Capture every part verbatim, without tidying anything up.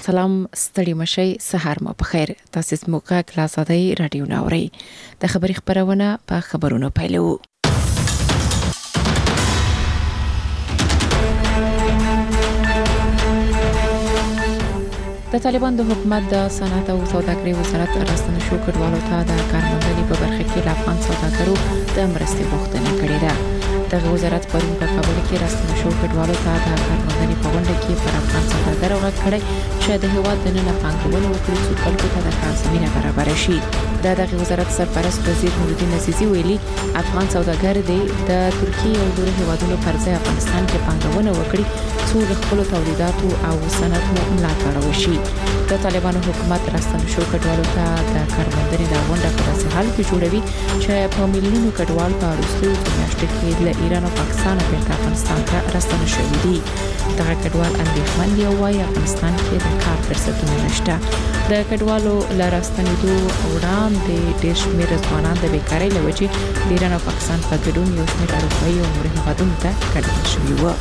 سلام ستړي مشي سحر مو په خیر. تاسو سموکه کلاس ادي رادیو ناوري د خبري خبرونه په خبرونو پیلو. د طالبان د حکومت د صنعت او سوداګرۍ وزارت راستنه شو کډوالو ته د کارمندنې په برخه کې د افغان سوداګرو د مرستې غوښتنه کړې ده. د وزارت پرون په کابل کې راستنه شو کډوالو ته د کارمندنې په غونډه کې پر افغان سوداګرو غږ کړی چې د هیواد د نن پانګونې وکړي چې خلکو ته د کار زمينه برابر شي. د دغه وزارت سرپرست وزیر نورالدین عزیزی ویلي افغان سوداګر دی د ترکیه او نورو هیوادونو پر ځای افغانستان کې پانګونه وکړي څو د خپل تولیداتو او صنعت ملاتړ وشي. د طالبانو حکومت راستنه شو کډوالو ته د کارمندنې د غونډه په داسې حال کې جوړوي چې په میلیونونو کډوال په وروستیو میاشتو کې له ایران او پاکستان بیرته افغانستان ته راستنه شوي دي. دغه کډوال اندېښمن دي او وايي افغانستان کې د کار فرصتونه نشته. د کډوالو له راستنېدو وړاندې ډېر شمېر ځوانان د بیکارۍ له وجې د ایران او پاکستان په ګډون یو شمېر اروپایي او نورو هیوادونو ته کډوال شوي وو.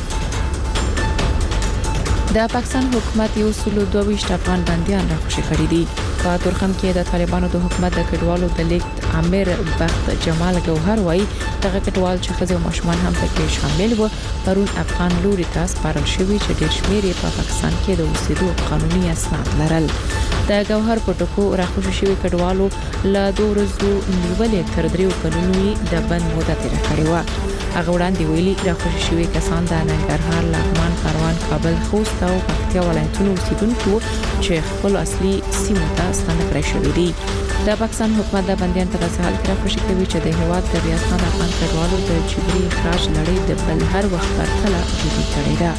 د پاکستان حکومت یو سل دوه ویشت افغان بنديان راخوشي کړی دي. په تورخم کې د طالبانو د حکومت د کډوالو د لیک امیر بخت جمال ګوهر وایي دغه کډوال چې ښځې او ماشومان هم پکې شامل وو پرون افغان لوري ته سپارل شوي چې ډېر شمېر په پاکستان کې د اوسېدو قانوني اسناد لرل. د ګوهر په ټکو راخوشي شوي کډوالو له دوه ورځو نیولې تر دریو کلونو د بند موده تیر کړې و. هغه وړاندې ویلي راخوشي شوي کسان د ننګرهار، لغمان، کاروان، کابل، خوست او پکتیا ولایتونو اوسیدونکو چې خپل اصلي سیمو ته ستنه کړی شوی دي. د پاکستان حکومت د بنديان په داسې حال کې راخوشي کوي چې د هیواد د ریاست افغان کډوالو د جبري اخراج لړۍ د بل هر وخت پرتله جدي کړې ده.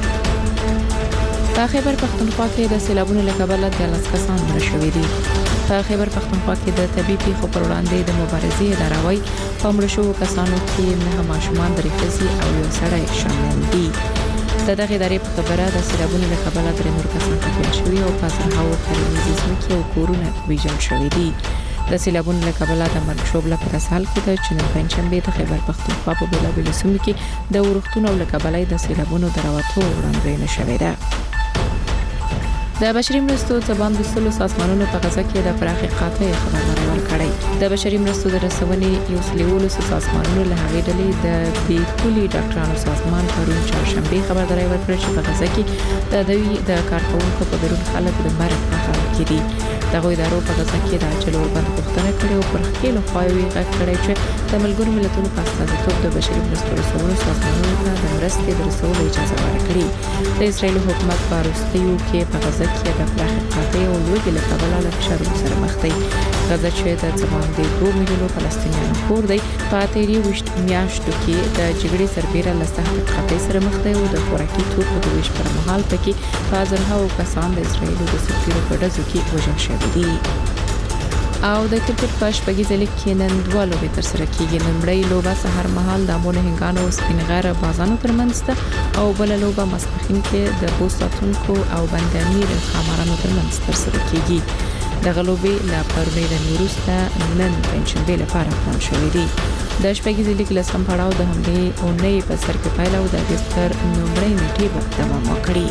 په خیبر پختونخوا کې د سیلابونو له کبله د لاس کسان مړه شوي دي. په خیبر پختونخوا کې د طبي پیښو پر وړاندې د مبارزې اداره وايي په مړه شوو کسانو کې نه ماشومان درې ښځې او یو سړی شامل دي. د دغه ادارې په خبره د سیلابونو له کبله درې نور کسان ټپیان شوي او په زرهاوو کرنیزې ځمکې او کورونه ویجاړ شوي دي. د سیلابونو له کبله د مرګ شوبله په داسې حال کې ده چې نن پنځشنبه د خیبر پختونخوا په بېلابېلو سیمو کې د ورښتونو له کبله د سیلابونو د راوتو وړاندوینه شوې ده. د بشري مرستو ځبان د سلو سازمانونو په غزا کې د پراخي قاطع خبرونه ورکړی. د بشري مرستو د رسونې یو سلوولو سازمانونو له هغې ډلې د بیکولي ډاکټرانو سازمان پرون چهارشنبه خبرداري ورکړه چې په غزا کې د دوی د کارکونکو په ګډون خلک د مرګ په حال کې دي. دغه ادارو په غزا کې د اجل وربند غوښتنه کړې او پر خپل خواوي غږ کړی چې د ملګرو ملتونو په استازیتوب د بشري مرستو رسولو سازمانونو ته د مرستې د رسولو اجازه ورکړي. د اسرایل حکومت په وروستیو کې په غزا کې د پراخ قاطع او لوږې له کبله له فشارونو سره مخ دی. غزا چې د څومره د دوه میلیونو فلسطینیانو کور دی په تیری وشت میاشتو کې د جګړې سربېره له سخت قاطع سره مخ دی او د خوراکي توکو د ویش پر مهال پکې هزارهاو کسان د اسرایل د سفیرو په ډزو کې وژل شوي دي. او د کرکټ په شپږیزه لیګ کې نن دوه لوبې ترسره کیږي. لومړی لوبه سحر مهال د امونه هنګانو او سپینغره بازانو ترمنځ ده او بل لوبه ماسپښین کې د بوساتونکو او بندامیر خامارانو ترمنځ ترسره کیږي. دغه لوبې لا پرونی د وروسته نن پنځشنبه لپاره پلان شوې دي. د شپږیزه لیګ لسم پړاو د همدې اونۍ په سر کې پیل او د اگست تر نومبري نیټې به دوام وکړي.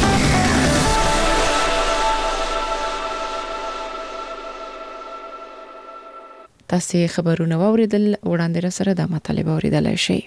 تاسو خبرونه واوریدل وړاندې را سره د مطالبه اوریدلای شئ.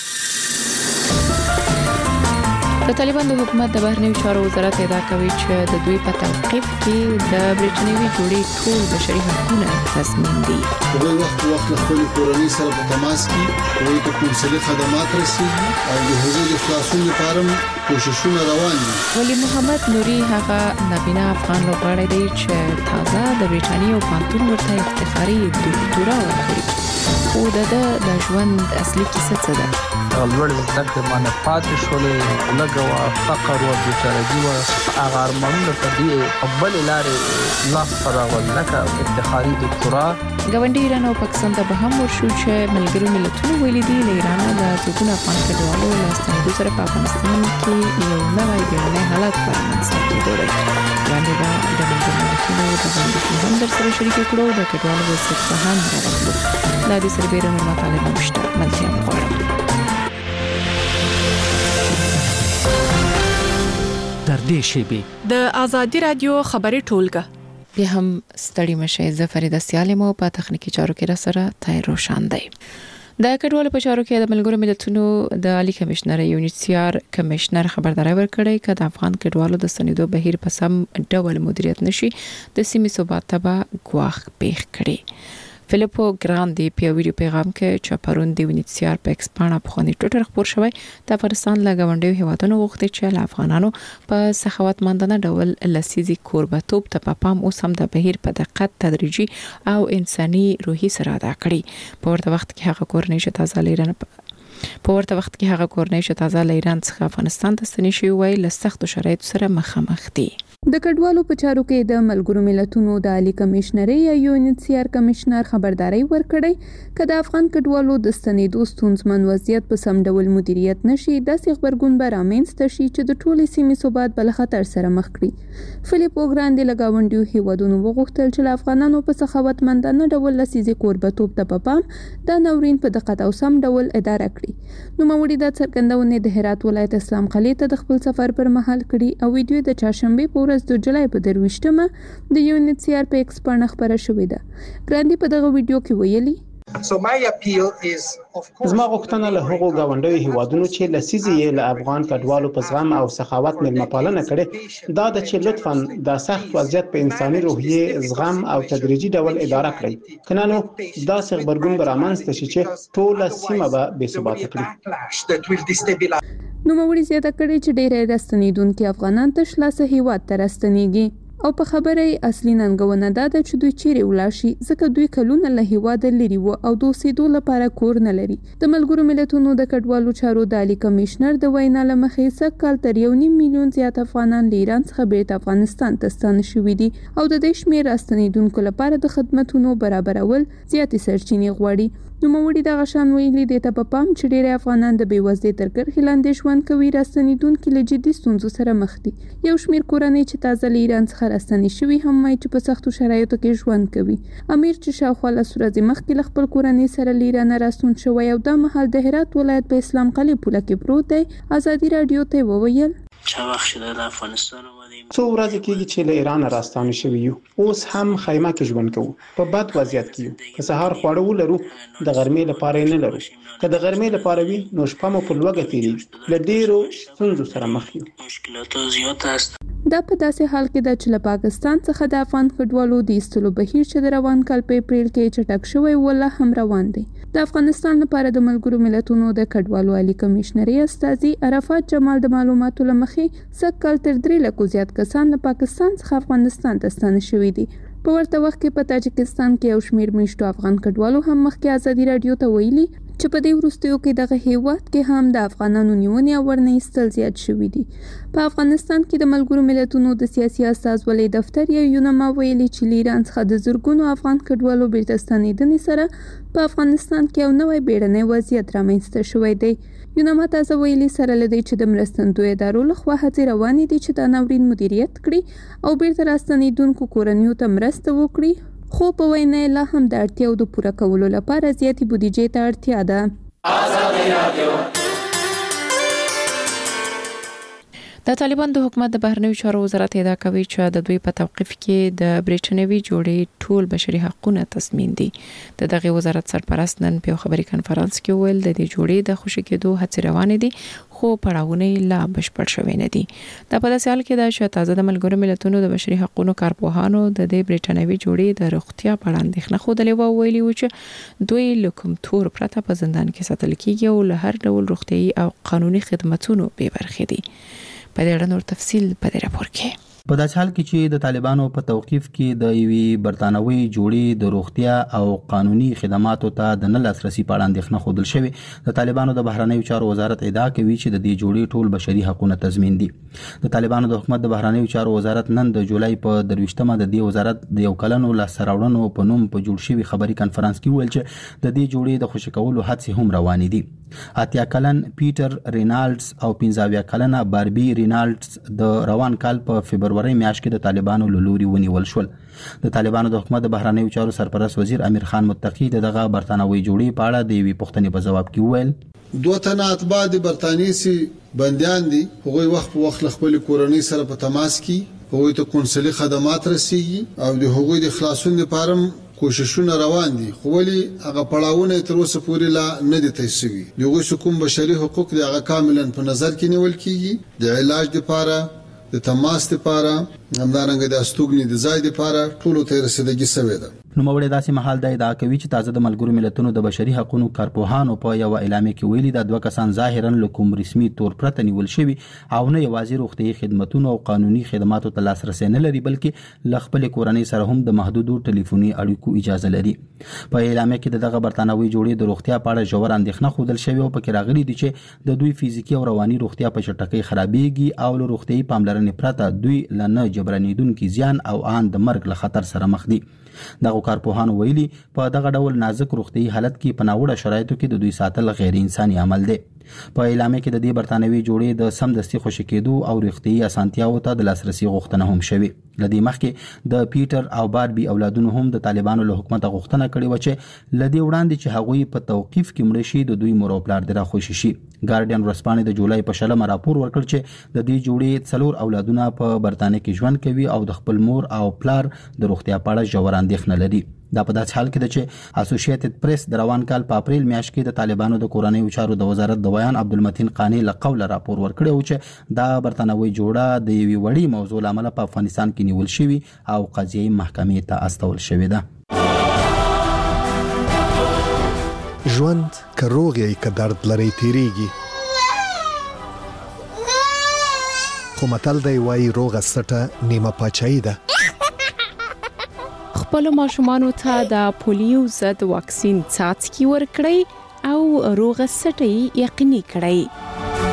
د طالبان د حکومت د بهرنیو چارو وزارت ادعا کوي چې د دوی په توقيف کې د برېټانوي جوړې ټول بشري حقوقونه تضمین دي. په وخت وخت خپل کورنۍ سره په تماس کې دوی ته کنسولي خدمات رسیږي او د حقوقو د خلاصون لپاره کوششونه روان دي. ولی محمد نوري هغه نابینا افغان لوبغاړی دی چې تازه د برېټانیا او پانتون ورته افتخاري ډاکټورا ورکړي. او د د ژوند اصلي کیسه څه ده؟ لوړ زده کړې باندې پاتې شولې لګوا فقر او بیچارهګي او هغه ارمانونه په دې خپل لارې لاس سره ولکه افتخاري ډاکټورا. ګاونډي ایران او پاکستان ته به هم ورشو چې ملګرو ملتونو ویلي دي له ایران د څوکونه افغان کډوالو له ستنېدو سره په افغانستان کې یو نوی بیړنی حالت پرمنځته کېدو دی. باندې دا د ملګرو ملتونو د باندې هم در سره شریک کړو د کډوالو وضعیت په هم راغلو. دا د سربېره نور مطالب مشته ملتیا غواړم. در نږدې شي. د ازادي رادیو خبري ټولګه بیا هم ستړي مشه. زه فریده سیالمو په تخنیکی چارو کې را سره تای روشان دی. د کډوالو په چارو کې د ملګرو ملتونو د عالی کمشنر یونیسیار کمشنر خبرداري ورکړې چې د افغان کډوالو د سندو بهیر په سم ډول مدیریت نشي د سیمې ثبات ته ګواښ پیښ کړي. فلیپو ګراندي په ویډیو پیغام کې چې پرون د یونیسیار په ایکسپانا په خوني ټوټر خبر شوی د افغانستان له غونډې هیوادونو وخت چې له افغانانو په سخاوتمندانه ډول لسیزي کوربتوب ته پام اوس هم د بهیر په دقت تدریجي او انساني روحي سره ادا کړی. په ورته وخت کې هغه کورنۍ چې تازه لیرنه په ورته وخت کې هغه کورنۍ چې تازه له ایران څخه افغانستان ته ستنې شوی وای له سختو شرایطو سره مخامخ دي. د کډوالو په چارو کې د ملګرو ملتونو د عالی کمشنر یا یونیسیار کمشنر خبرداري ورکړی چې د افغان کډوالو د ستنېدو ستونزمن وضعیت په سم ډول مدیریت نشي د خبرګون برامنځته شي چې د ټولې سیمې ثبات بل خطر سره مخ کړي. فلیپو ګراندي لګاونډیو هیوادونو وغوښتل چې افغانانو په سخاوتمندانه ډول لسیزي کوربتوب ته پام د نورین په دقت او سم ډول اداره کړي. نو موري د څرګندونې د هرات ولایت اسلام قلعه ته د خپل سفر پر مهال کړي او ویډیو د چاشنبه په ورځ د جولای په درويشتمه د یونیسیار په ایکسپانا خبره شوې ده. ګراندي په دغه ویډیو کې ویلي So my appeal is of course زما غوښتنه له هغو گاونډیو هیوادونو چې لسیزي یې له افغان کډوالو په زغم او سخاوت مېلمه پالنه کړې دا د چې لطفاً د سخت وضعیت په انساني روحیه زغم او تدریجي ډول اداره کړئ. کنه نو دا څه خبرګون برامنځته شي چې ټول سیمه به بې ثباته کړي. نو موري زیاته کړي چې ډېر راستنیدونکو افغانان تش لاسه هیواد ته راستنیږي او په خبره اصلي ننګونه ده چې دوی چیرې ولاشي ځکه دوی کلونه له هیواد لري وو او د اوسېدو لپاره کور نه لري. د ملګرو ملتونو د کډوالو چارو د عالی کمشنر د وینا لمخې سږ کال تر یو نیم میلیون زیات افغانان له ایران څخه بیرته افغانستان ته ستانه شوي دي او د دې شمېر راستنیدونکو لپاره د خدماتو برابرول زیاتې سرچینې غواړي. نو موري د غشان ویلي د ته په پام چې ډېر افغانان د بیوزدۍ تر کرښې لاندې ژوند کوي راستنیدونکو له جدي ستونزو سره مخ دي. یو شمېر کورنۍ چې تازه له ایران څخه راستنې شوي هم مای چې په سختو شرایطو کې ژوند کوي. امیر چې شاوخوا لس ورځې مخکې له خپل کورنۍ سره له ایران راستون شوی او دا مهال د هرات ولایت په اسلام قلعه پوله کې پروت دی ازادي رادیو ته وویل چا وخت شده د افغانستان څو ورځې کېږي چې له ایران راستانه شوي یو اوس هم خیمه کې ژوند کوو په بد وضعیت کې یو که سهار خواړه ولرو د غرمې لپاره نه لرو که د غرمې لپاره وي نو شپه مو په لوږه تېرېږي له ډېرو ستونزو سره مخ یو. مشکلاتو زیات است. دا په داسې حال کې ده چې له پاکستان څخه د افغان کډوالو د ایستلو بهیر چې د روان کال په اپریل کې چټک شوی ولا هم روان دی. د افغانستان لپاره د ملګرو ملتونو د کډوالو عالی کمشنري استاذي عرفات جمال د معلوماتو لمخې سږ کال تر درې لکو زیات کسان له پاکستان څخه افغانستان ته ستانه شوي دي. په ورته وخت کې په تاجکستان کې یو شمېر میشتو افغان کډوالو هم مخکې ازادي رادیو ته ویلي چې په دې وروستیو کې دغه هیواد کې هم د افغانانو نیونې او ورنه ایستل زیات شوي دي. په افغانستان کې د ملګرو ملتونو د سیاسي استازولۍ دفتر یا یونما ویلي چې له ایران څخه د زرګونو افغان کډوالو بیرته ستنېدنې سره په افغانستان کې یو نوی بیړنی وضعیت رامنځته شوی دی. یونما تازه ویلي سره لدی چې د مرستندوی ادارو لخوا هڅې روانې دي چې د ناورین مدیریت کړي او بیرته راستنېدونکو کورنیو ته مرسته وکړي خو په وینا لا هم د اړتیاو د پوره کولو لپاره زیاتې بودیجې ته اړتیا ده. آزادي رادیو د طالبان د حکومت د بهرنیو چارو وزارت ادعا کوي چې د دوی په توقيف کې د بریټانوي جوړې ټول بشري حقوقونه تضمین دي. د دغه وزارت سرپرست نن په خبري کانفرنس کې ویل د دې جوړې د خوشی کېدو هڅې روانې دي خو پړاوونه لا بشپړ شوي نه دي. دا په داسې حال کې ده چې تازه د ملګرو ملتونو د بشري حقوقو کارپوهانو د دې بریټانوي جوړې د روغتیا په اړه اندېښنه خوده لوي ویلي و چې دوی لکم تور پرته په زندان کې ساتل کیږي او له هر ډول روغتيایي او قانوني خدماتونو به برخې دي. په دې اړه نور تفصیل په دې راپور کې. په داسې حال کې چې د طالبانو په توقيف کې د یوې برتانوي جوړې د روغتیا او قانوني خدماتو ته د نه لاسرسي په اړه اندېښنه خوده شوی د طالبانو د بهرنیو چارو وزارت ادعا کوي چې د دې جوړې ټول بشري حقوقونه تضمین دي. د طالبانو د حکومت د بهرنیو چارو وزارت نن د جولای په درويشتمه د دې وزارت د یو کلنو لاسراوړنو په نوم په جوړ شوی خبري کانفرنس کې ویل چې د دې جوړې د خوشی کولو هڅې هم روانې دي. اتیا کلن پیټر رینالډز او پنځاویا کلنه باربي رینالډز د روان کال په فبرवरी میاشت کې د طالبانو لوري ونیول شول. د طالبانو د حکومت د بهرنیو چارو سرپرست وزیر امیر خان متقی دغه برتانوي جوړې په اړه د وی پښتنې په جواب کې ویل دوه تنه اتباع د برتانیې سي بنديان دي هغوی وخت په وخت خپل کورنۍ سره په تماس کې هغوی ته کونسلي خدمات رسیږي او د هغوی د خلاصون لپاره کوششونه روان دي خو ولې هغه پړاوونه تر اوسه پورې لا نه دي تاسیس شوي دغه کوم بشري حقوق د هغه کاملا په نظر کې نیول کیږي د علاج لپاره د تماس لپاره همدارنګه د استوګنې د ځای لپاره ټولو ته رسیدګي شوې ده. نو موږ داسې محل د ادعا کوي چې تازه د ملګرو ملتونو د بشري حقوقو کارپوهانو په یو اعلامیه کې ویلي دا دوه کسان ظاهرا له کوم رسمي تور پرته نیول شوي او نه یوازې روغتيایي خدماتونو او قانوني خدماتو ته لاسرسي نه لري بلکې ل خپل کورنۍ سره هم د محدودو ټلیفوني اړیکو اجازه لري. په اعلامیه کې دغه برتانوي جوړې د روغتیا په اړه ژور اندېښنه خوندل شوی او پکې راغلي دي چې د دوی فزیکی او رواني روغتیا په چټکۍ خرابېږي او له روغتيایي پاملرنې پرته دوی لنه جبرانیدونکو زیان او ان د مرګ له خطر سره مخ دي. دغه کارپوهانو ویلي په دغه ډول نازک روغتيایي حالت کې په ناوړه شرایطو کې د دوی ساتل غیر انساني عمل دی. په اعلامیه کې د دې برتانوي جوړې د سمدستي خوشی کېدو او روغتيایي اسانتیاو ته د لاسرسي غوښتنه هم شوې. لدی مخکې د پیټر او باربي اولادونو هم د طالبانو له حکومت غوښتنه کړې و چې لدی وړاندې چې هغوی په توقيف کې مړ شي د دوی مور او پلار د راخوشي شي. ګارډین ورسپانې د جولای په شلمه راپور ورکړ چې د دې جوړې څلور اولادونه په برتانیې کې ژوند کوي او د خپل مور او پلار د روغتیا په اړه ژور اندېښنه لري. دا په داسې حال کې ده چې اسوسییټډ پریس د روان کال په اپریل میاشت کې د طالبانو د کورنۍ چارو د وزارت د بیان عبدالمتین قانی له قوله راپور ورکړی و چې دا برتانوي جوړه د یوې وړي موضوع لامل په افغانستان کې نیول شوی او قضیه محکمې ته استول شوې ده. ژوند که روغ یې که درد لري تیریږي خو متل دی وایي روغه سټه نیمه پاچاهي ده. خپل ماشومانو ته د پولیو ضد واکسین څاڅکي ورکړئ او روغه سټه یقیني کړئ.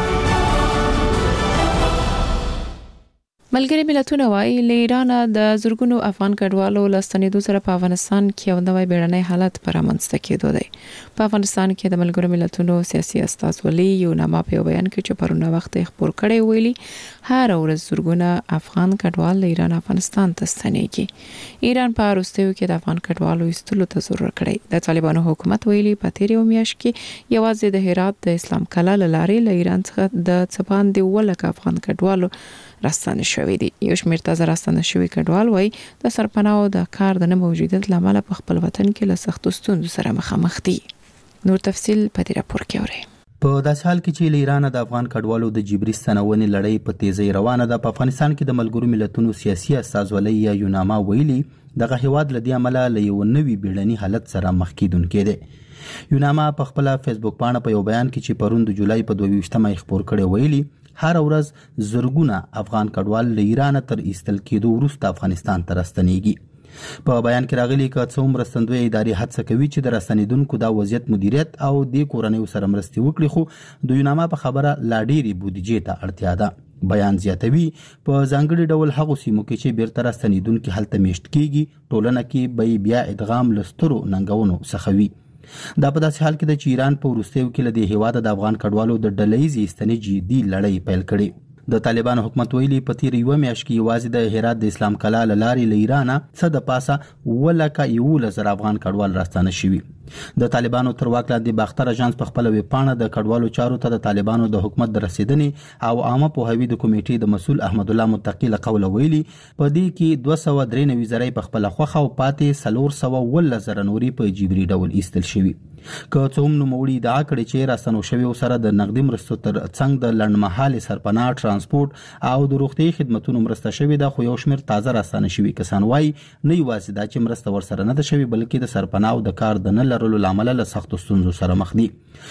ملګری ملتونه وايي له ایران د زورګونو افغان کډوالو لستنیدو سره په افغانستان کې یو نوی بیړنی حالت پرامنځته کېدو دی. په افغانستان کې د ملګرو ملتونو سیاسي استازولي یو نامه په بیان کې چې پرونه وخت خبر کړي ویلي هر ورځ زورګونه افغان کډوال له ایران افغانستان ته ستنېږي. ایران په وروستیو کې د افغان کډوالو ایستلو ته زور کړی. د طالبانو حکومت ویلي په تیریو میاشت کې یوازې د هرات د اسلام کلا لارې له ایران څخه د څپان دی ولک افغان کډوالو راستانه شوی دي. یو شمېر تازه راستانه شوی کډوال وای د سرپناه او د کار د نه موجودیت لامل په خپل وطن کې له سختو ستونزو سره مخامخ دي. نور تفصیل په دې راپور کې اورئ. په داسې حال کې چې له ایران د افغان کډوالو د جبري ستنونې لړۍ په تیزی روانه ده په افغانستان کې د ملګرو ملتونو سیاسي استازولۍ یا یوناما ویلي دغه هیواد له دې عمله له یو نوي بیړني حالت سره مخ کیدونکې ده. یوناما په خپل فیسبوک باندې په یو بیان کې چې پرون د جولای په دوه ویشتمه خبر کړي ویلي هر ورځ زرګونه افغان کډوال له ایران تر ایستل کېدو وروسته افغانستان ته راستنېږي. په بیان کې راغلي چې څو مرستندوی ادارې هڅه کوي چې د راستنیدونکو د وضعیت مدیریت او د کورنۍ سره مرستې وکړي خو د یوناما په خبره لا ډېری بودیجې ته اړتیا ده. بیان زیاتوي په ځانګړي ډول هغه سیمو کې چې بیرته راستنیدونکو هلته میشت کیږي ټولنه کې به بیا ادغام لسترو ننګونو څخه وي. دا په داسې حال کې د ایران په وروستیو کې له دې هیواده د افغان کډوالو د ډلهیزې ستنې جدي لړۍ پیل کړې. د طالبانو حکومت ویلي په تیر یو میاشت کې یوازې د هرات د اسلام کلا لارې له ایران څخه د پاسه ولکه یو لزر افغان کډوال راستانه شوي. د طالبانو تر واک لاندې باختر اژانس په خپل ویب پاڼه د کډوالو چارو ته د طالبانو د حکومت د رسیدنې او عامه پوهاوي د کمیټې د مسول احمد الله متقی له قوله ویلي په دې کې دوه سوه درې نوي زره په خپل خوخه او پاتې څلور سوه اووه زره نوري په جبري ډول ایستل شوي. که څه هم نوموړي ادعا کړې چې راستنو شویو سره د نقدي مرستو تر څنګ د لنډمهالې سرپناه ترانسپورت او د روغتیایي خدماتونو مرسته شوې ده خو یو شمېر تازه راستانه شوي کسان وایي نه یوازې دا چې مرسته ورسره نه ده شوې بلکې د سرپناه او د کار د نه لرلو له امله له سختو ستونزو سره مخ دي.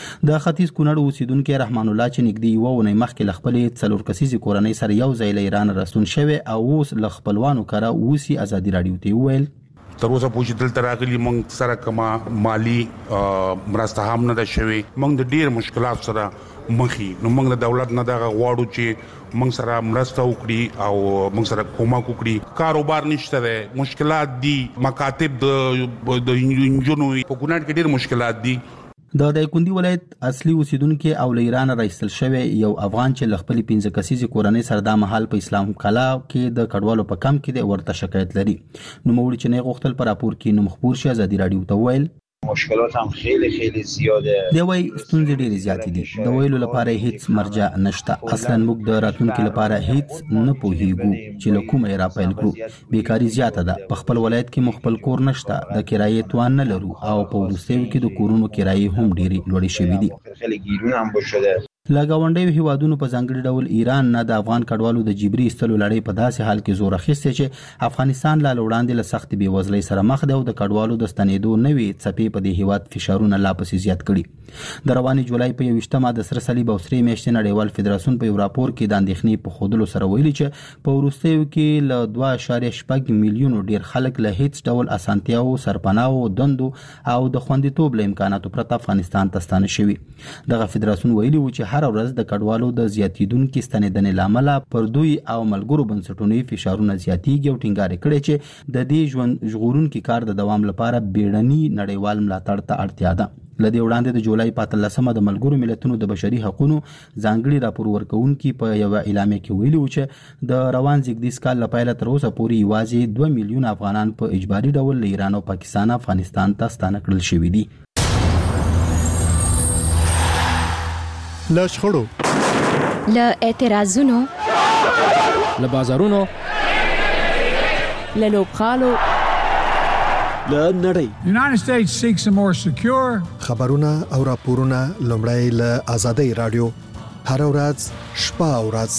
د ختیځ کونړ اوسیدونکي رحمان الله چې نږدې یوه اونۍ مخکې له خپلې څلور کسیزې کورنۍ سره یو ځای له ایران راستون شوی او اوس له خپلوانو کره اوسي ازادي راډیو ته وویل تر اوسه پوښتنه دلته راغلي موږ سره کما مالی مرسته هم نه ده شوی موږ د ډیر مشکلات سره مخې نو موږ د دولت نه دغه غواړو چې موږ سره مرسته وکړي او موږ سره کومک وکړي. کاروبار نشته ده مشکلات دي مکاتب د انجونو په کونړ کې ډیر مشکلات دي. د دایکندي ولایت اصلي اوسیدونکو او له ایران راایستل شوی یو افغان چې ل خپل پنځه کسیزې کورنۍ سره د محل په اسلام کلا کې د کډوالو په کم کې د ورته شکایت لري. نو موږ چې نه غوښتل پر راپور کې نو مخبور شي ازادي راډیو ته ویل مشکلات هم خیلی خیلی زیاده. دی وای ستونزې ډېرې زیاتې دي. د ویلو لپاره هیڅ مرجع نشته. اصلا موږ د راتلونکي لپاره هیڅ نه پوهیږو چې له کومه را پیل کړو. بیکاری زیاته ده. په خپل ولایت کې مخبل کور نشته. د کرایې توان نه لرو او په وروستیو کې د کورونو کرایې هم ډېرې لوړې شوې دي. خیلی ګیرونه هم بشده. له ګاونډیو هیوادونو په ځانګړي ډول ایران نه د افغان کډوالو د جبري ایستلو لړۍ په داسې حال کې زور اخیستی چې افغانستان لا وړاندې له سخت بېوزلۍ سره مخ دی او د کډوالو د ستنېدو نوې څپې په دې هیواد فشارونه لا پسې زیات کړي. د روانې جولای په یوویشتمه د سره صلیب او سرې میاشتې نړیوال فدراسیون په یو راپور کې د اندېښنې په ښودلو سره ویلي چې په وروستیو کې له دوه اعشاریه شپږ میلیونو ډېر خلک له هیڅ ډول اسانتیاو، سرپناهو، دندو او د خوندیتوب له امکاناتو پرته افغانستان ته ستانه شوي. دغه فدراسیون ویلي و چې هره ورځ د کډوالو د زیاتیدونکو ستنېدنې لامل پر دوی او ملګرو بنسټونو فشارونه زیاتېږي او ټینګار کړي چې د دې ژوند ژغورونکي کار د دوام لپاره بیړني نړیوال ملاتړ ته اړتیا ده. لدې وړاندې د جولای په اتلسمه د ملګرو ملتونو د بشري حقوقو ځانګړي راپور ورکوونکي په یو اعلامیه کې ویلي و چې د روان زیږدیز کال له پیله تر اوسه پورې یوازې دوه میلیون افغانان په اجباري ډول له ایران او پاکستان افغانستان ته ستانه کړل شوي دي. له شخړو، له اعتراضونو، له بازارونو، له لوبغالو، له نړۍ. United States seeks a more secure. خبرونه او راپورونه لومړی له آزادۍ رادیو هر ورځ شپه او ورځ.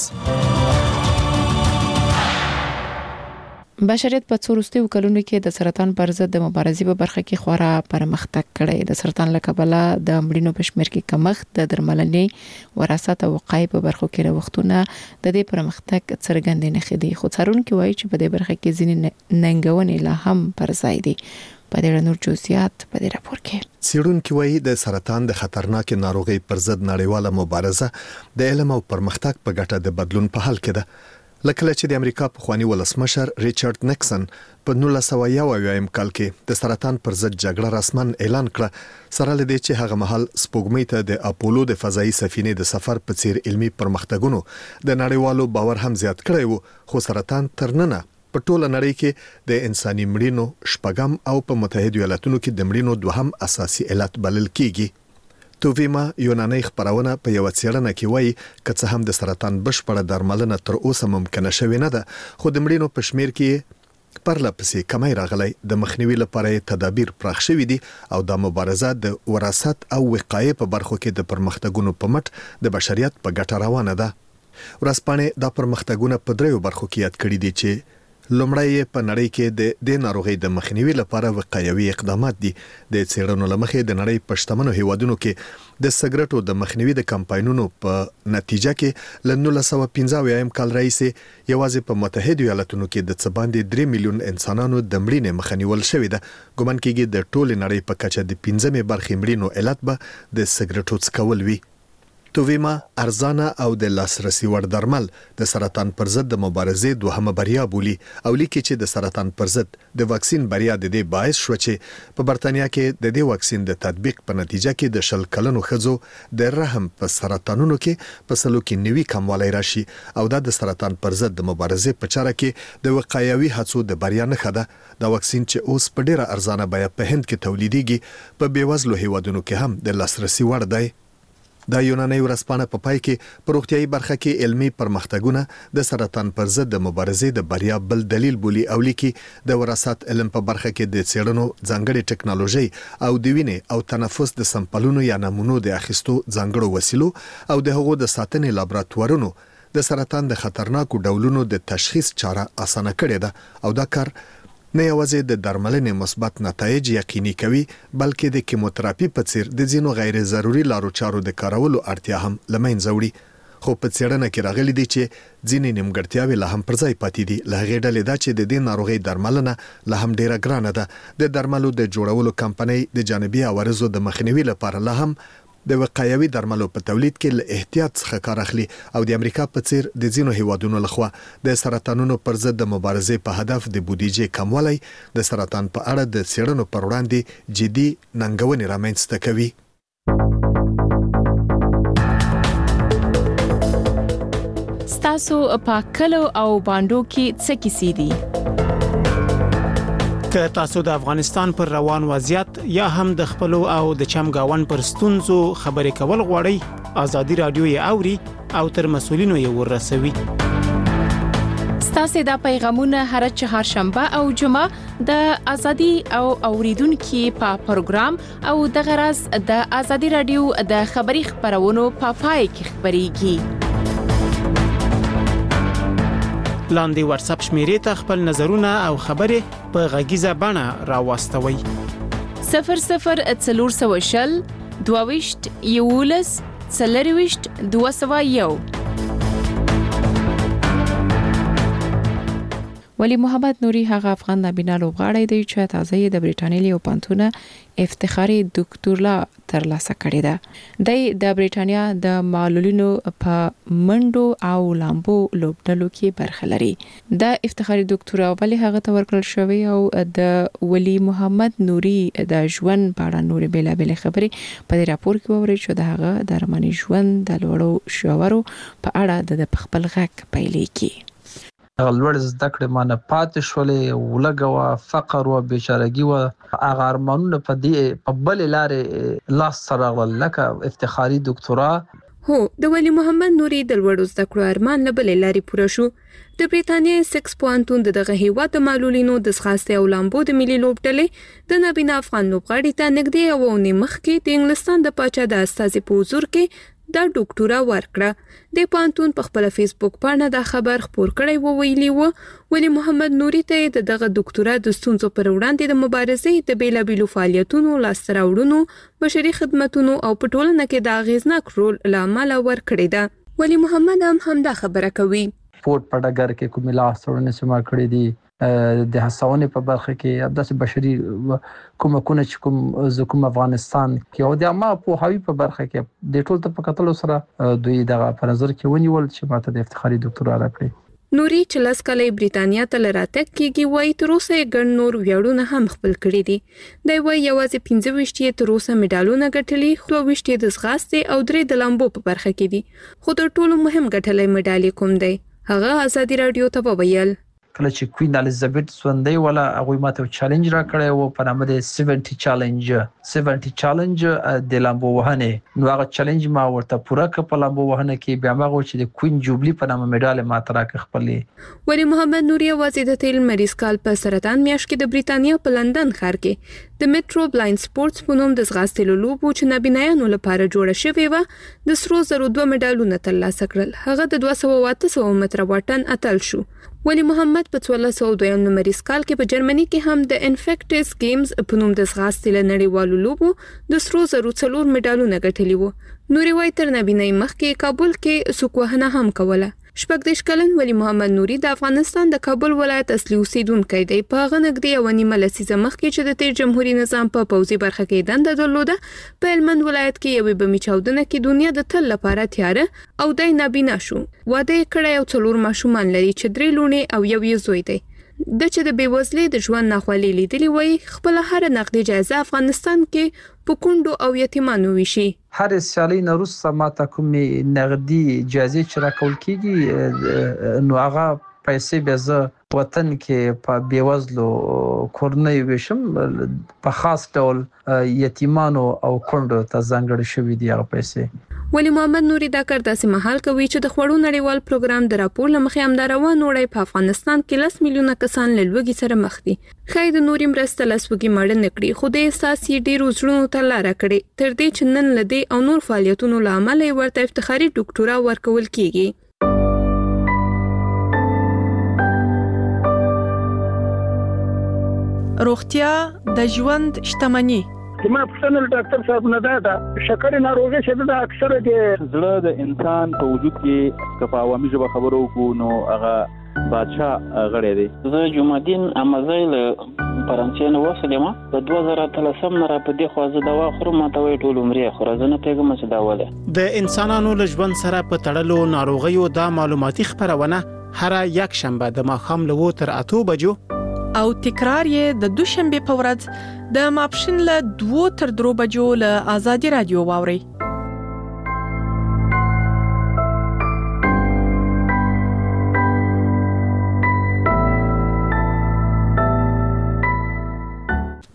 بشریت په څو وروستیو کلونو کې د سرطان پر ضد د مبارزې په برخه کې خورا پرمختګ کړی. د سرطان له کبله د مړینو په شمېر کې کمښت، د درملنې، وراثت او وقایې په برخو کې نوښتونه د دې پرمختګ څرګندې نښې دي. خو څارونکي وایي چې په دې برخه کې ځینې ننګونې لا هم پر ځای دي. په دې اړه نور جزئیات په دې راپور کې. څېړونکي وایي د سرطان د خطرناک ناروغۍ پر ضد نړیواله مبارزه د علم او پرمختګ په ګټه د بدلون په حال کې ده. لکه چې د امریکا پخوانی ولسمشر ریچارډ نیکسن په نولس سوه یو اویایم کال کې د سرطان پر ضد جګړه رسمن اعلان کړه، سره لدې چې هغه مهال سپوږمۍ ته د اپولو د فضایي سفینې د سفر په څیر علمي پرمختګونو د نړیوالو باور هم زیات کړی وو. خو سرطان تر ننه په ټوله نړۍ کې د انساني مړینو شپږم او په متحده ایالاتونو کې د مړینو دوهم اساسي علت بلل کیږي. توویما یوناني خبرونه په یو څېړنه کې وایي که څه هم د سرطان بشپړه درملنه تر اوسه ممکنه شوې نه ده، خو د مړینو په شمېر کې پرله پسې کمی راغلی. د مخنیوي لپاره تدابیر پراخ شوي دي او د مبارزه د وراثت او وقایې په برخو کې د پرمختګونو په مټ د بشریت په ګټه روانه ده. ورځپاڼې دا پرمختګونه په دریو برخو کې یاد کړي دي چې لومړی په نړۍ کې د د ناروغۍ د مخنیوي لپاره وقایوي اقدامات دي. د څېړنو لمخې د نړۍ په شتمنو هیوادونو کې د سګرټو د مخنیوي د کمپاینونو په نتیجه کې له نولس سوه پنځه اویایم کال راهیسې یوازې په متحده ایالاتونو کې د څه باندې درې میلیون انسانانو د مړینې مخه نیول شوې ده. ګومان کېږي د ټولې نړۍ په کچه د پنځمې برخې مړینو علت به د سګرټو څکول وي. توویما ارزانه او د لاسرسي وړ درمل د سرطان پر ضد د مبارزې دوهمه بریا بولي او لیکي چې د سرطان پر ضد د واکسین بریا د دې باعث شو چې په برتانیا کې د دې واکسین د تطبیق په نتیجه کې د شل کلنو ښځو د رحم په سرطانونو کې په سلو کې نوي کموالی راشي او دا د سرطان پر ضد د مبارزې په چاره کې د وقایوي هڅو د بریا نښه ده. دا واکسین چې اوس په ډیره ارزانه بیه په هند کې تولیدېږي په بیوزلو هیوادونو کې هم د لاسرسي وړ دی. د یوناني ورځپاڼه په پای کې په روغتيایي برخه کې علمي پرمختګونه د سرطان پر ضد د مبارزې د بریا بل دلیل بولي او لیکي د وراثت علم په برخه کې د څېړنو ځانګړي ټکنالوژي او د وینې او تنفس د سمپلونو یا نمونو د اخیستو ځانګړو وسیلو او د هغو د ساتنې لابراتوارونو د سرطان د خطرناکو ډولونو د تشخیص چاره اسانه کړې ده او دا کار نه یوازې د درملنې مثبت نتایج یقیني کوي بلکې د کیموتراپي په څیر د ځینو غیر ضروري لارو چارو د کارولو اړتیا هم لمنځه وړي. خو په څېړنه کې راغلي دي چې ځینې نیمګړتیاوې لا هم پر ځای پاتې دي. له هغې ډلې دا چې د دې ناروغۍ درملنه لا هم ډیره ګرانه ده. د درملو د جوړولو کمپنۍ د جانبي عوارضو د مخنیوي لپاره لا هم د وقایوي درملو په تولید کې له احتیاط څخه کار اخلي او د امریکا په څیر د ځینو هیوادونو لخوا د سرطانونو پر ضد د مبارزې په هدف د بودیجې کموالی د سرطان په اړه د څېړنو پر وړاندې جدي ننګونې رامنځته کوي. ستاسو په کلو او باندو کې څه کیسې دي؟ که تاسو د افغانستان پر روان وضعیت یا هم د خپل او د چمګاون پر ستونزو خبرې کول غواړئ، ازادي رادیو یې اوري او تر مسولینو یې ورسوي. ستاسو د پیغامونه هر چهارشنبه او جمعه د ازادي او اوریدونکو په پروګرام او د غرض د ازادي رادیو د خبري خبرونو په پای کې خبريږي. لاندې واتس اپ شمیرې ته خپل نظرونه او خبرې په غږیزه بڼه راوستوي. صفر صفر څلور سوه شل دوه یولس څلرویشت دوه سوه یو. ولی محمد نوري هغه افغان نابینا لوبغاړی دی چې تازه د بریټانیا لیو پانتونه افتخاري ډاکټورلا ترلاسه کړې ده. د بریټانیا د معلولینو په منډو او لامبو لوبډلو کې برخه لري. د افتخاري ډاکټورا ولې هغه ته ورکړل شوی او د ولی محمد نوري د ژوند په اړه نورې بیلابل خبرې په دې راپور کې ووري چې د هغه د رمنی ژوند د لوړو شاورو په اړه د خپل غږ پیلې کی. لوړ زده کړې مانه پاتې شولې، ولګوا فقر او بیچارهګي او هغه ارمانونه په دې په بل لارې لاس سره غل لکه افتخاري ډاکټورا. هو د ولی محمد نوري د لوړ زده کړو ارمان له بل لارې پوره شو. د بریټانیا سکس پوانتون دغه هیواد معلولینو د ځغاستې او لامبو د ملي لوبډلې د نابینا افغان لوبغاړي ته نږدې او نیمخ کې د انګلستان د پاچا د استازي په حضور کې دا ډاکټورا ورکړه. د پانتون په خپل فیسبوک باندې دا خبر خپور کړی و ویلي و ولی محمد نوري ته د دغه ډاکټورا د ستونزو پر وړاندې د مبارزې د بیلابیلو فعالیتونو لاسته راوړنو، بشري خدماتونو او په ټولنه کې د اغیزناک رول لامل ورکړی ده. ولی محمد هم همدا خبره کوي. سپورت په ډګر کې کوم لاسته راوړنې سم کړې دي، د هڅونې په برخه کې داسې بشري کومکونه چې کوم ز کوم افغانستان کې او د عامه په هوی په برخه کې د ټول ته په کتلو سره دوی دغه په نظر کې ونیول چې ماته د افتخاري ډاکټورا راکړي. نوري چې لاس کالي بریټانیا ته لراتک کېږي وای تر اوسه ګڼ نور ویاړونه هم خپل کړی دي. دی وای یوازې پنځه ویشت تر اوسه میډالونه ګټلي، خو ویشت د ځغاستې او درې د لامبو په برخه کې دي. خو تر ټولو مهم ګټلې میډالي کوم دی؟ هغه ازادي رادیو ته وویل. کله چې کوین الیزابت سوندی ولا هغه ماته چیلنج را کړی و په نامه د سبعین چیلنج سبعین چیلنج د لامبو وهنه. نو هغه چیلنج ما ورته پوره کړ په لامبو وهنه کې، بیا هغه چې د کوین جوبلی په نامه میډال ماته راکړ خپلې. ولی محمد نوري وزیر د تیل مریض کال په سرطان میاشت کې د بریټانیا په لندن ښار کې د میټرو بلایند سپورتس په نوم د ځغاستې لوبو چې نابینایانو لپاره جوړه شوې و د سرو زرو دوه میډالونه ترلاسه کړل. هغه د دوه سوه اته سوه متره واټن اتل شو. ولی محمد په څوارلس سوه دویم نمبریز کال کې په جرمني کې هم د انفیکټس گیمز په نوم د ځغاستې له نړیوالو لوبو د سرو زرو څلور میډالونه ګټلي وو. نوري وای تر نابینای مخکې کابل کې سوق وهنه هم کوله. شپږ دېرش کلن ولی محمد نوري د افغانستان د کابل ولایت اصلي اوسیدونکی دی. په هغه نږدې یوه نیمه لسیزه مخکې چې د تیر جمهوریت نظام په پوځي برخه کې دنده درلوده، په هلمند ولایت کې یوې بمي چاودنه کې دنیا د تل لپاره تیاره او دی نابینا شو. واده یې کړی او څلور ماشومان لري چې درې لوڼې او یو یې زوی دی. د چې د بیوزلۍ د ژوند ناخوالې لیدلې وای خپل هر نقدي جایزه افغانستان کې په کونډو او یتیمانو ویشي. هر سیالي نروس سماته کومې نقدي جایزې چې راکول کیږي نو هغه پیسې به زه وطن کې په بیوزلو کورنۍ ویشم، په خاص ډول یتیمانو او کونډو ته ځانګړې شوې دي هغه پیسې. ولی محمد نوري دا کار داسې مهال کوي چې د خوړو نړیوال پروګرام د راپور لمخې هم دا روان وړي په افغانستان کې لس میلیونه کسان له لوږې سره مخ دي. خای د نوري مرسته لاس وګي مړ نه کړي، خو د احساس یې ډېر زړونو ته لاره کړې تر دې چې نن لدی او نور فعالیتونو لامل ورته افتخاري ډاکټورا ورکول کیږي. روغتیا د ژوند شتمني. زما پښتنه ډاکټر صاحب نه دا شکر ناروغي چې دا اکثره د زړه د انسان په وجود کې کفا عوامي ژبه خبرو کو نو هغه بادشاہ غړی دی. زه جمعدین امازیل فرانسې نه وسلم په دوه زره اتلسم نه را په دې خو زه دوا خورم ماته وی ټول عمرې خو زه نه پیګم چې دا وله. د انسانانو له ژوند سره په تړلو ناروغیو دا معلوماتي خبرونه هر یک شنبه د ماښام له تر اتو بجو او تکرار یې د دوشنبه په ورځ د ماپښین له دوه تر درو بجو له ازادي رادیو واوري.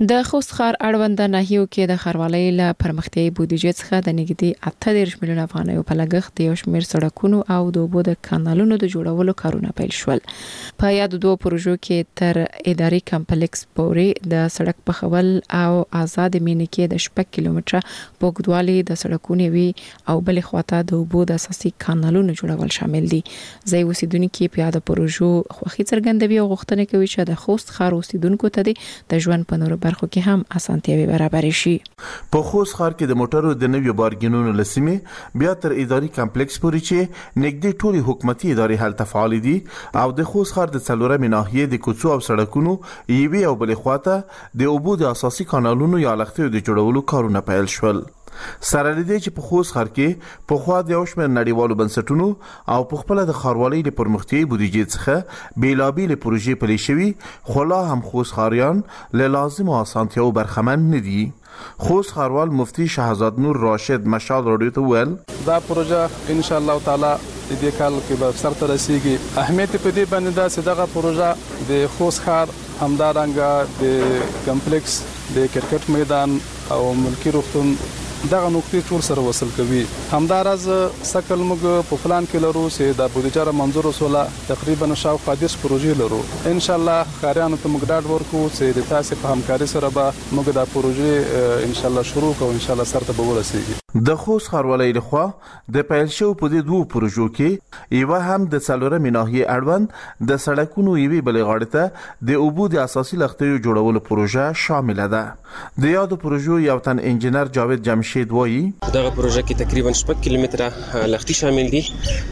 د خوست ښار اړوند ناحیو کې د ښاروالۍ له پرمختیايي بودیجې څخه د نږدې اته دېرش میلیونه افغانیو په لګښت د یو شمېر سړکونو او د اوبو د کانالونو د جوړولو کارونه پیل شول. په یاد دوه پروژو کې تر اداري کمپلیکس پورې د سړک پخول او آزاد مینې کې د شپږ کیلومتره په اوږدوالي د سړکونو وی او بلې خواته د اوبو د اساسي کانالونو جوړول شامل دي. ځای اوسیدونکو په یاد پروژو خوښي څرګندوي او غوښتنه کوي چې د خوست ښار اوسیدونکو ته د ژوند په نورو برخو کې هم اسانتیاوي برابر شي. په خوست ښار کې د موټرو د نویو بارګینونو لسمه بیا تر اداري کمپلیکس پورې چې نږدې ټولي حکومتي ادارې هلته فعال دي او د خوست ښار د څلورمې ناحیې د کوڅو او سړکونو یوې او بلې خواته د اوبو د اساسي کانالونو یا لښتیو د جوړولو کارونه پیل شول. سره لدی چې په خوست ښار کې په خوا د یو شمېر نړیوالو بنسټونو او په خپل د ښاروالۍ د پرمختیايي بودیجې څخه بیلابېلې پروژې پلي شوي خو لا هم خوست ښاریان له لازمو اسانتیاوو برخمن نه دي. خوست ښاروال مفتي شهزاد نور راشد مشال راډیو ته ویل دا پروژه ان شاء الله تعالی د دې کال کې به سر ته رسیږي. اهمیت په دې باندې دا چې دغه پروژه د خوست ښار همدارنګه د کمپلیکس د کرکټ میدان او ملکی روغتون دغه نقطې ټول سره وصل کوي. همدارز سکل موږ په پلان کې لرو چې د بودیجه را منظور وسوله تقریبا شاوخوا دېرش پروژې لرو. ان شاء الله ښاریانو ته موږ ډاډ ورکوو چې د تاسو په همکاري سره به موږ دا پروژې ان شاء الله شروع کوو، ان شاء الله سر ته به ورسیږي. د خوست ښاروالۍ لخوا د پیل شو په دې دوه پروژو کې یو هم د څلورمې ناحیې اړوند د سړکونو یوې بلې غاړې ته د اوبو د اساسي لښتیو جوړولو پروژه شامل ده. د یادو پروژو یو تن انجنیر جاوید جمشید وایي دغه پروژه کې تقریبا شپږ کیلومتره لښتي شامل دي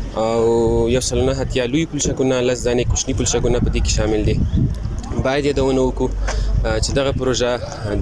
او یو سلنه هتیا لوی پلچکونه لس دانې کوچني پلچکونه په دې کې شامل دي. باید یې دونه وکړو چې دغه پروژه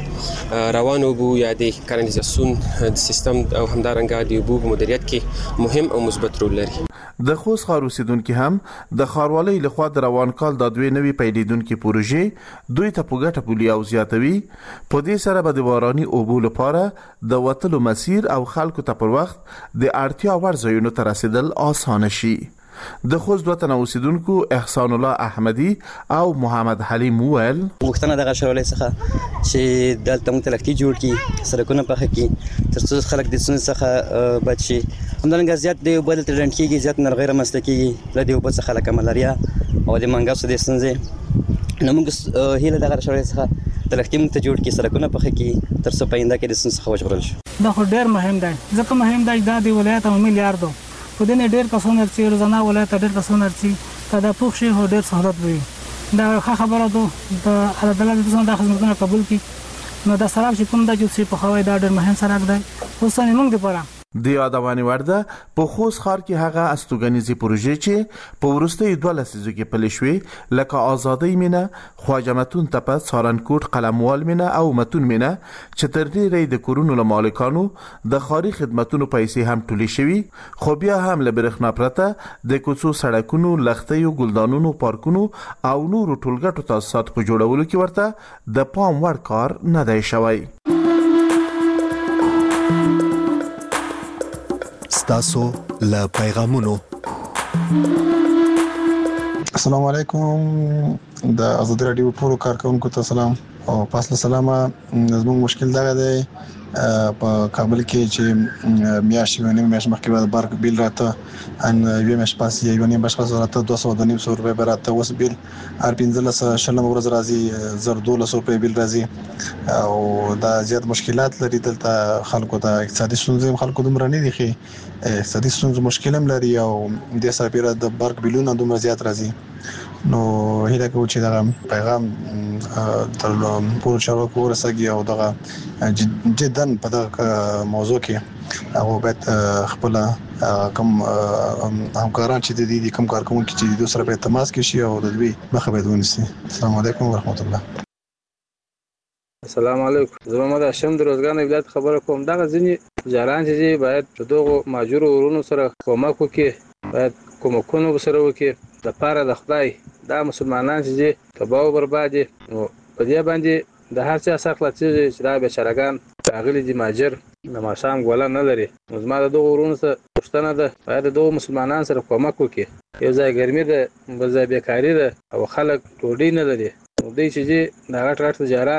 د روانو اوبو یا د کانالیزاسیون د سیستم او همدارنګه د اوبو په مدیریت کې مهم او مثبت رول لري. د خوست ښار اوسیدونکو هم د ښاروالۍ لخوا د روان کال د دوی نوي پیلېدونکو پروژې دوی ته په ګټه بولي او زیاتوي. په دې سره به د باراني اوبو لپاره د وتلو مسیر او خلکو ته پر وخت د اړتیا وړ ځایونو ته رسیدل اسانه شي. د خوست دوه تنه اوسیدونکو احسان الله احمدي او محمد حلیم ویل وختونه دغه شولې څخه چې دلته موږ تلکتي جوړ کی سرکونه پخه کی ترڅو خلک د سن څخه بچ شي. همدارنګه زیات د بدل ترنټ کیږي زیات نرغیر مستکیږي لدی وبس څخه ملاریا او د منګاس د سنځه نو موږ هیله دغه شولې څخه تلکتي موږ ته جوړ کی سرکونه پخه کی ترڅو پاینده کې د سن څخه وژغورل شي. دا خو ډیر مهم دی ځکه مهم دی دا د ولایت او میلیارډو په دې ډېر کسونه چې روزانه ولایت ډېر کسونه چې دا پوښ شي هو ډېر سہولت وي. دا ښه خبره ده د عدالت د څنګه خدمتونه قبول کی نو دا سره چې کوم د چې په خوای دا ډېر مهم سره ده خصوصا موږ لپاره. د یادوانې ورده په خوست ښار کې هغه استوګنیزي پروژې چې په وروستیو دوه لسیزو کې پلي شوې لکه آزادۍ مینه، خواجه متون تپه، سارنکوټ، قلموال مینه او متون مینه چې تر ډیره د کورونو له مالکانو د ښاري خدمتونو پیسې هم ټولې شوي خو بیا هم له برېښنا پرته د کوڅو سړکونو، لښتیو، ګلدانونو، پارکونو او نورو ټولګټو تاسیساتو په جوړولو کې ورته د پام وړ کار نه دی شوی. تاسو له پیغامونو السلام علیکم د آزادی رادیو پورو کارکونکو ته سلام او پاسله سلامه. زموږ مشکل دا دی په کابل کې چې میاشتې ونیم میاشت مخکې د بارک بیل راته ان یو میاشت پاسې یو نیم بشخص راته دوه سوه د نیم سو روپۍ براته اوس بیل هر پنځلس شلم ورځ راځي زر دولس روپۍ بیل راځي او دا زیات مشکلات لري. دلته خلکو ته اقتصادي ستونزې خلکو دومره نه دي ښې اقتصادي ستونزې مشکل هم لري او د سرپیره د بارک بیلونه دومره زیات راځي. نو هیله کوم چې دا پیغام تر پورو چارواکو ورسېږي او دغه جدا په دغه موضوع کې هغه باید خپل کوم همکاران چې د دې کوم کارکونکو چې د دوی سره په تماس کې شي او د دوی مخه باید ونیسي. السلام علیکم ورحمت الله. السلام علیکم. زما مده شم د روزګان ولایت خبره کوم. دغه ځینی جاران چې باید دغه ماجور ورونو سره کومک وکړي، باید کومکونه سره وکړي د پاره د خدای. دا مسلمانان چې تباہ او برباد نو په دې باندې د هر څه اثر لته چې دا بیچارهګان اغلی دي ماجر د ماشام ګولا نه لري. نو زما د دغه ورونو سره پښتنه ده باید د مسلمانان سره کومک وکړي. یو ځای ګرمي ده، بل ځای بیکاری ده او خلک ډوډۍ نه لري. نو دوی چې دا غټ غټ تجارت